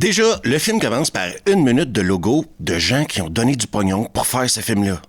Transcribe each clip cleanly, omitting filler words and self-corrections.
Déjà, le film commence par 1 minute de logo de gens qui ont donné du pognon pour faire ce film-là.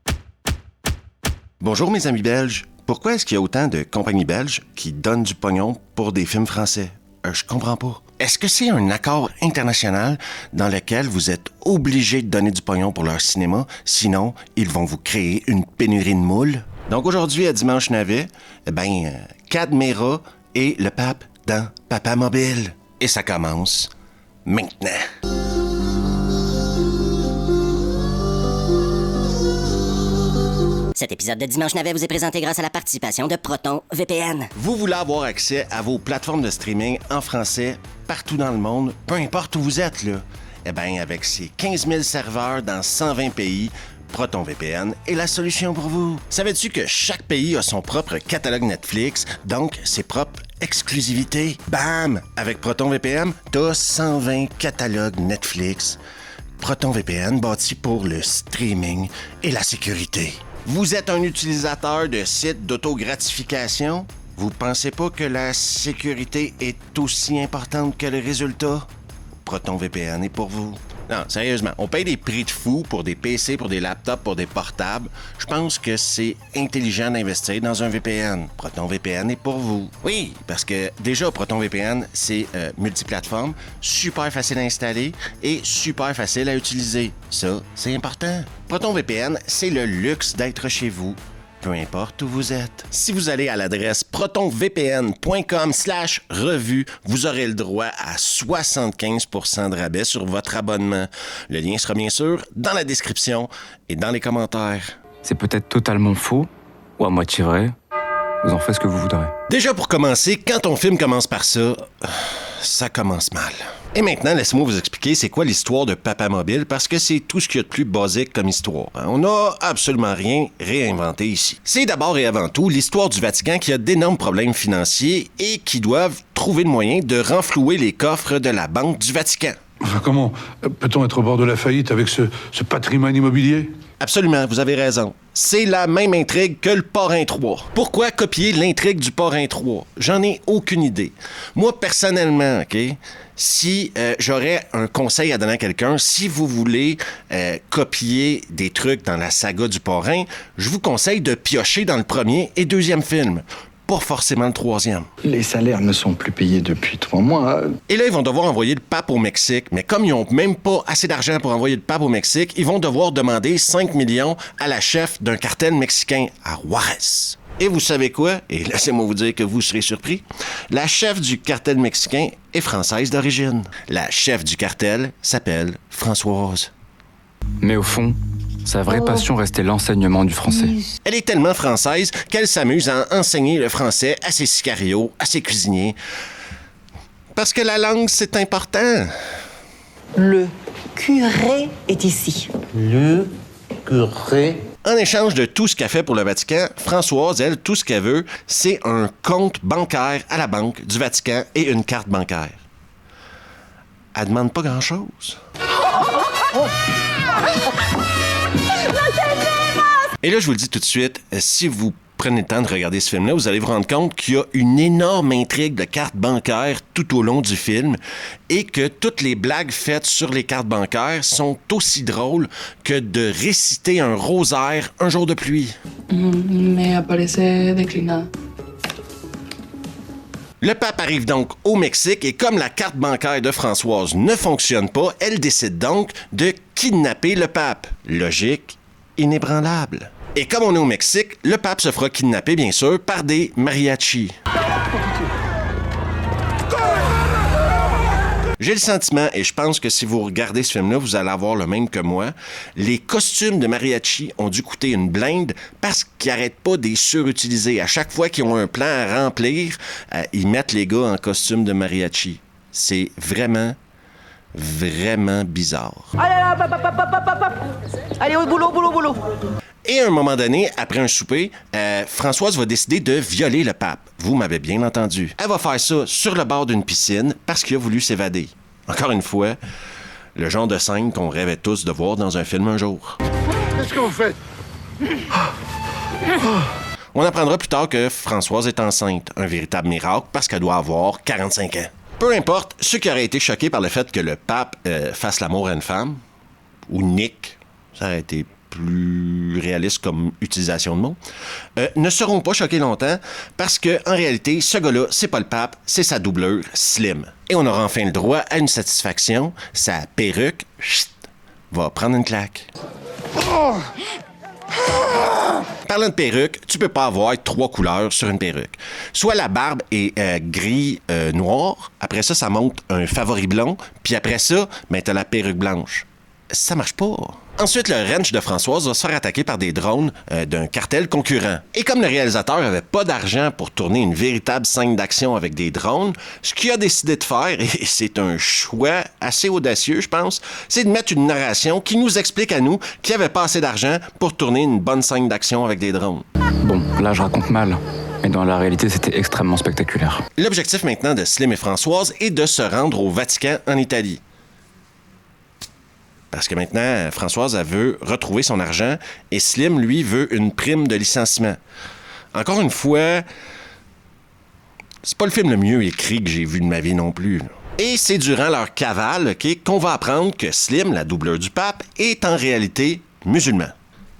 Bonjour mes amis belges. Pourquoi est-ce qu'il y a autant de compagnies belges qui donnent du pognon pour des films français? Je comprends pas. Est-ce que c'est un accord international dans lequel vous êtes obligé de donner du pognon pour leur cinéma, sinon ils vont vous créer une pénurie de moules? Donc aujourd'hui, à Dimanche Navet, Cadmera et le pape dans Papa Mobile. Et ça commence maintenant. Cet épisode de Dimanche Navet vous est présenté grâce à la participation de Proton VPN. Vous voulez avoir accès à vos plateformes de streaming en français partout dans le monde, peu importe où vous êtes, là. Eh bien, avec ses 15 000 serveurs dans 120 pays, Proton VPN est la solution pour vous. Savais-tu que chaque pays a son propre catalogue Netflix, donc ses propres exclusivités? Bam! Avec Proton VPN, t'as 120 catalogues Netflix. Proton VPN bâti pour le streaming et la sécurité. Vous êtes un utilisateur de sites d'autogratification? Vous pensez pas que la sécurité est aussi importante que le résultat? Proton VPN est pour vous. Non, sérieusement, on paye des prix de fou pour des PC, pour des laptops, pour des portables. Je pense que c'est intelligent d'investir dans un VPN. Proton VPN est pour vous. Oui, parce que déjà, Proton VPN, c'est multiplateforme, super facile à installer et super facile à utiliser. Ça, c'est important. Proton VPN, c'est le luxe d'être chez vous, peu importe où vous êtes. Si vous allez à l'adresse protonvpn.com/revue, vous aurez le droit à 75% de rabais sur votre abonnement. Le lien sera bien sûr dans la description et dans les commentaires. C'est peut-être totalement faux, ou à moitié vrai. Vous en faites ce que vous voudrez. Déjà pour commencer, quand ton film commence par ça, ça commence mal. Et maintenant, laissez-moi vous expliquer c'est quoi l'histoire de Papa Mobile, parce que c'est tout ce qu'il y a de plus basique comme histoire. On n'a absolument rien réinventé ici. C'est d'abord et avant tout l'histoire du Vatican qui a d'énormes problèmes financiers et qui doivent trouver le moyen de renflouer les coffres de la Banque du Vatican. Enfin, comment peut-on être au bord de la faillite avec ce patrimoine immobilier? Absolument, vous avez raison. C'est la même intrigue que le Parrain 3. Pourquoi copier l'intrigue du Parrain 3? J'en ai aucune idée. Moi, personnellement, OK, si j'aurais un conseil à donner à quelqu'un, si vous voulez copier des trucs dans la saga du Parrain, je vous conseille de piocher dans le premier et deuxième film. Pas forcément le troisième. Les salaires ne sont plus payés depuis 3 mois. Et là, ils vont devoir envoyer le pape au Mexique. Mais comme ils n'ont même pas assez d'argent pour envoyer le pape au Mexique, ils vont devoir demander 5 millions à la chef d'un cartel mexicain, à Juarez. Et vous savez quoi? Et laissez-moi vous dire que vous serez surpris. La chef du cartel mexicain est française d'origine. La chef du cartel s'appelle Françoise. Mais au fond, sa vraie passion restait l'enseignement du français. Elle est tellement française qu'elle s'amuse à enseigner le français à ses sicarios, à ses cuisiniers. Parce que la langue, c'est important. Le curé est ici. Le curé. En échange de tout ce qu'elle fait pour le Vatican, Françoise, elle, tout ce qu'elle veut, c'est un compte bancaire à la Banque du Vatican et une carte bancaire. Elle demande pas grand-chose. Et là, je vous le dis tout de suite, si vous prenez le temps de regarder ce film-là, vous allez vous rendre compte qu'il y a une énorme intrigue de cartes bancaires tout au long du film et que toutes les blagues faites sur les cartes bancaires sont aussi drôles que de réciter un rosaire un jour de pluie. Me aparece declinada. Le pape arrive donc au Mexique et comme la carte bancaire de Françoise ne fonctionne pas, elle décide donc de kidnapper le pape. Logique, inébranlable. Et comme on est au Mexique, le pape se fera kidnapper, bien sûr, par des mariachis. J'ai le sentiment, et je pense que si vous regardez ce film-là, vous allez avoir le même que moi, les costumes de mariachi ont dû coûter une blinde parce qu'ils n'arrêtent pas de les surutiliser. À chaque fois qu'ils ont un plan à remplir, ils mettent les gars en costume de mariachi. C'est vraiment bizarre. Allez, au boulot. Et à un moment donné, après un souper, Françoise va décider de violer le pape. Vous m'avez bien entendu. Elle va faire ça sur le bord d'une piscine parce qu'il a voulu s'évader. Encore une fois, le genre de scène qu'on rêvait tous de voir dans un film un jour. Qu'est-ce que vous faites? On apprendra plus tard que Françoise est enceinte. Un véritable miracle parce qu'elle doit avoir 45 ans. Peu importe, ceux qui auraient été choqués par le fait que le pape fasse l'amour à une femme, ou nique, ça aurait été plus réaliste comme utilisation de mots, ne seront pas choqués longtemps parce que en réalité, ce gars-là, c'est pas le pape, c'est sa doublure, Slim. Et on aura enfin le droit à une satisfaction, sa perruque, va prendre une claque. Parlant de perruque, tu peux pas avoir 3 couleurs sur une perruque. Soit la barbe est gris-noir, après ça, ça monte un favori blond, puis après ça, ben, t'as la perruque blanche. Ça marche pas. Ensuite, le ranch de Françoise va se faire attaquer par des drones d'un cartel concurrent. Et comme le réalisateur avait pas d'argent pour tourner une véritable scène d'action avec des drones, ce qu'il a décidé de faire, et c'est un choix assez audacieux, je pense, c'est de mettre une narration qui nous explique à nous qu'il n'y avait pas assez d'argent pour tourner une bonne scène d'action avec des drones. Bon, là je raconte mal, mais dans la réalité c'était extrêmement spectaculaire. L'objectif maintenant de Slim et Françoise est de se rendre au Vatican en Italie. Parce que maintenant, Françoise, elle veut retrouver son argent et Slim, lui, veut une prime de licenciement. Encore une fois, c'est pas le film le mieux écrit que j'ai vu de ma vie non plus. Et c'est durant leur cavale, OK, qu'on va apprendre que Slim, la doubleur du pape, est en réalité musulman.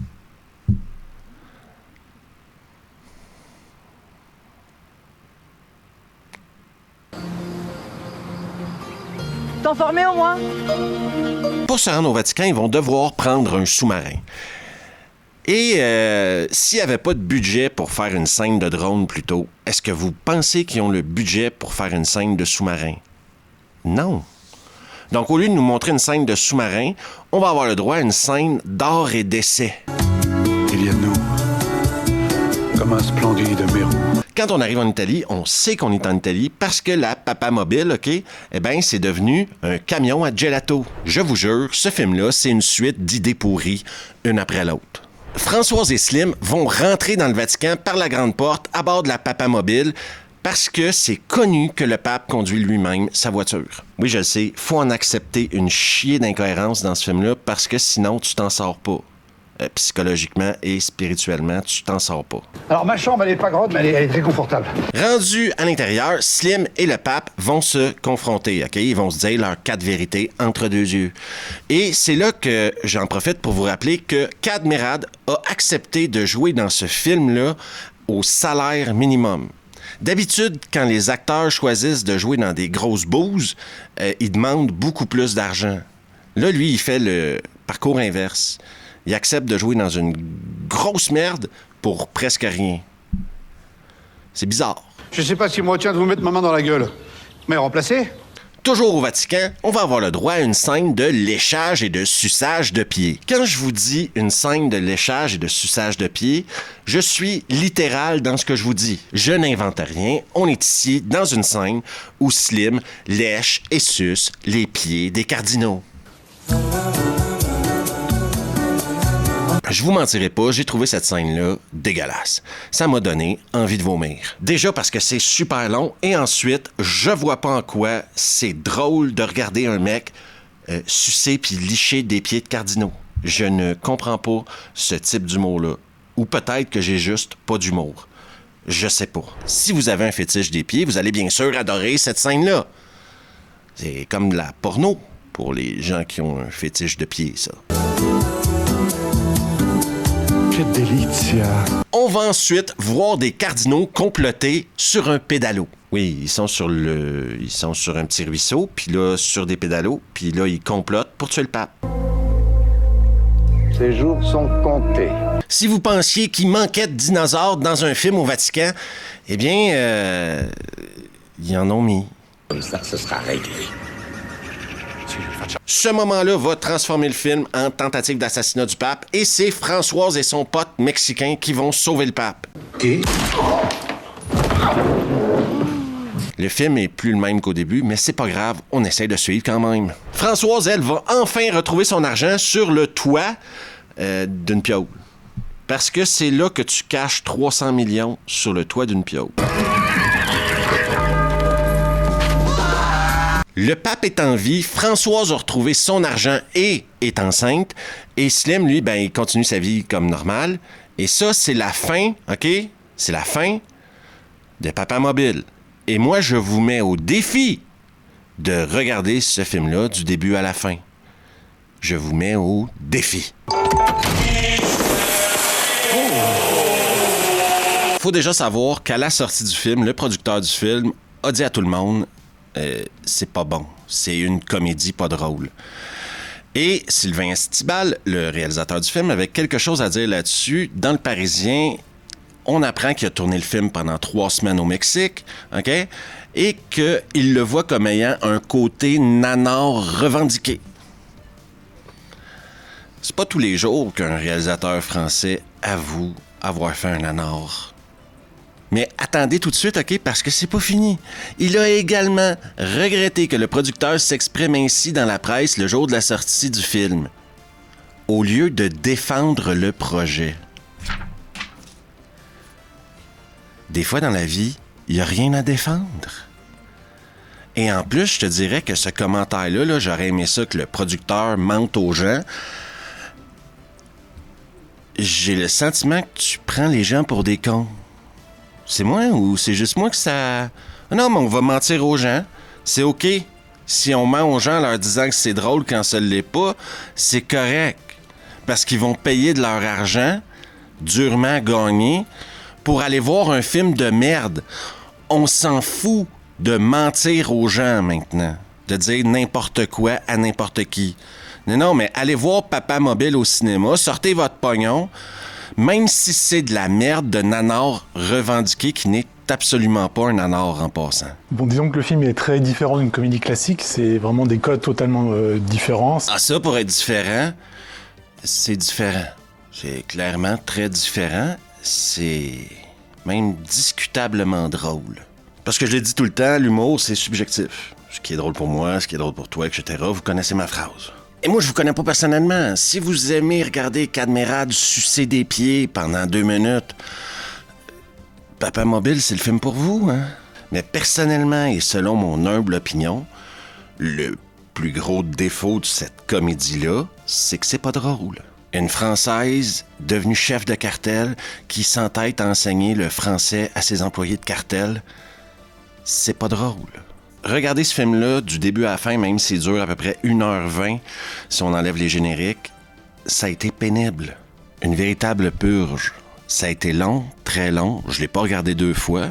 T'en formé au moins? Pour se rendre au Vatican, ils vont devoir prendre un sous-marin. Et s'il n'y avait pas de budget pour faire une scène de drone plus tôt, est-ce que vous pensez qu'ils ont le budget pour faire une scène de sous-marin? Non. Donc, au lieu de nous montrer une scène de sous-marin, on va avoir le droit à une scène d'art et d'essai. Il y a nous, comme un splendide mérou. Quand on arrive en Italie, on sait qu'on est en Italie parce que la Papa Mobile, OK, eh bien, c'est devenu un camion à gelato. Je vous jure, ce film-là, c'est une suite d'idées pourries, une après l'autre. Françoise et Slim vont rentrer dans le Vatican par la grande porte à bord de la Papa Mobile parce que c'est connu que le pape conduit lui-même sa voiture. Oui, je le sais, faut en accepter une chier d'incohérence dans ce film-là parce que sinon, tu t'en sors pas. Psychologiquement et spirituellement, tu t'en sors pas. Alors, ma chambre, elle est pas grande, mais elle est très confortable. Rendu à l'intérieur, Slim et le pape vont se confronter, OK? Ils vont se dire leurs 4 vérités entre 2 yeux. Et c'est là que j'en profite pour vous rappeler que Kad Merad a accepté de jouer dans ce film-là au salaire minimum. D'habitude, quand les acteurs choisissent de jouer dans des grosses bouses, ils demandent beaucoup plus d'argent. Là, lui, il fait le parcours inverse. Il accepte de jouer dans une grosse merde pour presque rien. C'est bizarre. Je sais pas si moi tiens de vous mettre ma main dans la gueule. Mais remplacé? Toujours au Vatican, on va avoir le droit à une scène de léchage et de suçage de pieds. Quand je vous dis une scène de léchage et de suçage de pieds, je suis littéral dans ce que je vous dis. Je n'invente rien. On est ici dans une scène où Slim lèche et suce les pieds des cardinaux. Je vous mentirai pas, j'ai trouvé cette scène-là dégueulasse. Ça m'a donné envie de vomir. Déjà parce que c'est super long, et ensuite, je vois pas en quoi c'est drôle de regarder un mec sucer puis licher des pieds de cardinaux. Je ne comprends pas ce type d'humour-là. Ou peut-être que j'ai juste pas d'humour. Je sais pas. Si vous avez un fétiche des pieds, vous allez bien sûr adorer cette scène-là. C'est comme de la porno pour les gens qui ont un fétiche de pieds, ça. Quelle delizia! On va ensuite voir des cardinaux comploter sur un pédalo. Oui, ils sont sur un petit ruisseau, puis là, sur des pédalos, puis là, ils complotent pour tuer le pape. Ces jours sont comptés. Si vous pensiez qu'il manquait de dinosaures dans un film au Vatican, eh bien, ils en ont mis. Comme ça, ce sera réglé. Ce moment-là va transformer le film en tentative d'assassinat du pape et c'est Françoise et son pote mexicain qui vont sauver le pape. Qui? Le film est plus le même qu'au début, mais c'est pas grave, on essaie de suivre quand même. Françoise, elle, va enfin retrouver son argent sur le toit d'une piole. Parce que c'est là que tu caches 300 millions sur le toit d'une piole. Le pape est en vie, Françoise a retrouvé son argent et est enceinte, et Slim, lui, ben, il continue sa vie comme normal. Et ça, c'est la fin, OK? C'est la fin de Papa Mobile. Et moi, je vous mets au défi de regarder ce film-là du début à la fin. Je vous mets au défi. Faut déjà savoir qu'à la sortie du film, le producteur du film a dit à tout le monde c'est pas bon, c'est une comédie pas drôle. Et Sylvain Estibal, le réalisateur du film, avait quelque chose à dire là-dessus. Dans Le Parisien, on apprend qu'il a tourné le film pendant 3 semaines au Mexique, OK? Et qu'il le voit comme ayant un côté nanar revendiqué. C'est pas tous les jours qu'un réalisateur français avoue avoir fait un nanar. Mais attendez tout de suite, OK, parce que c'est pas fini. Il a également regretté que le producteur s'exprime ainsi dans la presse le jour de la sortie du film, au lieu de défendre le projet. Des fois dans la vie, il n'y a rien à défendre. Et en plus, je te dirais que ce commentaire-là, là, j'aurais aimé ça que le producteur mente aux gens. J'ai le sentiment que tu prends les gens pour des cons. C'est moi ou c'est juste moi que ça... Non, mais on va mentir aux gens. C'est OK. Si on ment aux gens en leur disant que c'est drôle quand ça ne l'est pas, c'est correct. Parce qu'ils vont payer de leur argent, durement gagné, pour aller voir un film de merde. On s'en fout de mentir aux gens maintenant. De dire n'importe quoi à n'importe qui. Non, mais allez voir Papa Mobile au cinéma, sortez votre pognon, même si c'est de la merde de nanar revendiqué qui n'est absolument pas un nanar en passant. Bon, disons que le film est très différent d'une comédie classique, c'est vraiment des codes totalement différents. Ah, ça, pour être différent, c'est différent. C'est clairement très différent. C'est même discutablement drôle. Parce que je l'ai dit tout le temps, l'humour, c'est subjectif. Ce qui est drôle pour moi, ce qui est drôle pour toi, etc. Vous connaissez ma phrase. Et moi, je vous connais pas personnellement. Si vous aimez regarder Cadmerade sucer des pieds pendant 2 minutes, Papa Mobile, c'est le film pour vous, hein? Mais personnellement, et selon mon humble opinion, le plus gros défaut de cette comédie-là, c'est que c'est pas drôle. Une Française devenue chef de cartel qui s'entête à enseigner le français à ses employés de cartel, c'est pas drôle. Regardez ce film-là du début à la fin, même s'il dure à peu près 1h20, si on enlève les génériques, ça a été pénible. Une véritable purge. Ça a été long, très long. Je l'ai pas regardé 2 fois.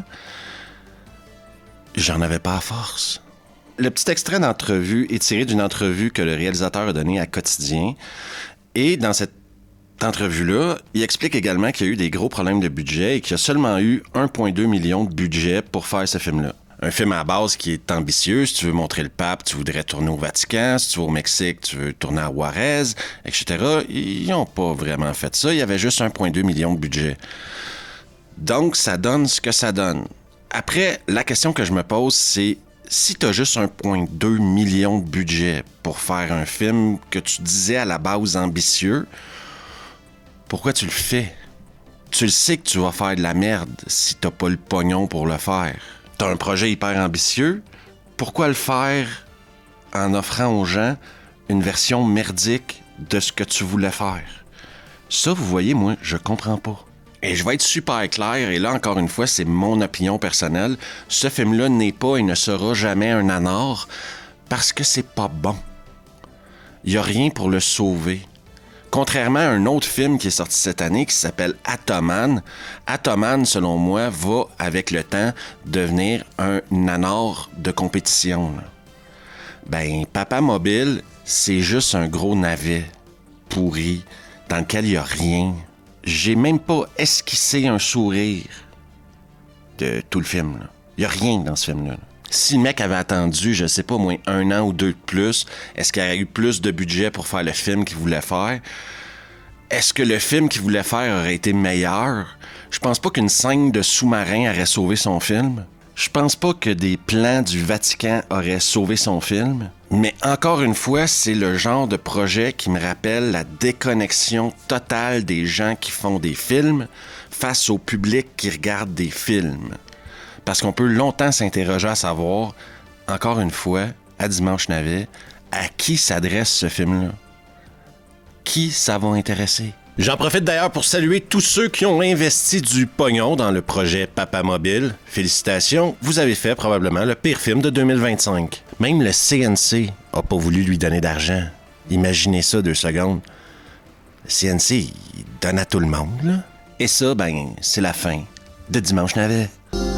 J'en avais pas à force. Le petit extrait d'entrevue est tiré d'une entrevue que le réalisateur a donnée à Quotidien. Et dans cette entrevue-là, il explique également qu'il y a eu des gros problèmes de budget et qu'il y a seulement eu 1,2 million de budget pour faire ce film-là. Un film à la base qui est ambitieux. Si tu veux montrer le pape, tu voudrais tourner au Vatican. Si tu vas au Mexique, tu veux tourner à Juarez, etc. Ils n'ont pas vraiment fait ça. Il y avait juste 1,2 million de budget. Donc, ça donne ce que ça donne. Après, la question que je me pose, c'est si tu as juste 1,2 million de budget pour faire un film que tu disais à la base ambitieux, pourquoi tu le fais? Tu le sais que tu vas faire de la merde si t'as pas le pognon pour le faire. T'as un projet hyper ambitieux, pourquoi le faire en offrant aux gens une version merdique de ce que tu voulais faire? Ça, vous voyez, moi, je comprends pas. Et je vais être super clair, et là, encore une fois, c'est mon opinion personnelle. Ce film-là n'est pas et ne sera jamais un nanar parce que c'est pas bon. Il y a rien pour le sauver. Contrairement à un autre film qui est sorti cette année qui s'appelle Atoman. Atoman, selon moi, va avec le temps devenir un nanar de compétition. Là. Ben, Papa Mobile, c'est juste un gros navet pourri dans lequel il n'y a rien. J'ai même pas esquissé un sourire de tout le film. Il n'y a rien dans ce film-là. Si le mec avait attendu, je sais pas, moins 1 an ou 2 de plus, est-ce qu'il aurait eu plus de budget pour faire le film qu'il voulait faire? Est-ce que le film qu'il voulait faire aurait été meilleur? Je pense pas qu'une scène de sous-marin aurait sauvé son film. Je pense pas que des plans du Vatican auraient sauvé son film. Mais encore une fois, c'est le genre de projet qui me rappelle la déconnexion totale des gens qui font des films face au public qui regarde des films. Parce qu'on peut longtemps s'interroger à savoir, encore une fois, à Dimanche Navet, à qui s'adresse ce film-là? Qui ça va intéresser? J'en profite d'ailleurs pour saluer tous ceux qui ont investi du pognon dans le projet Papa Mobile. Félicitations, vous avez fait probablement le pire film de 2025. Même le CNC a pas voulu lui donner d'argent. Imaginez ça 2 secondes. Le CNC, il donne à tout le monde, là. Et ça, ben, c'est la fin de Dimanche Navet.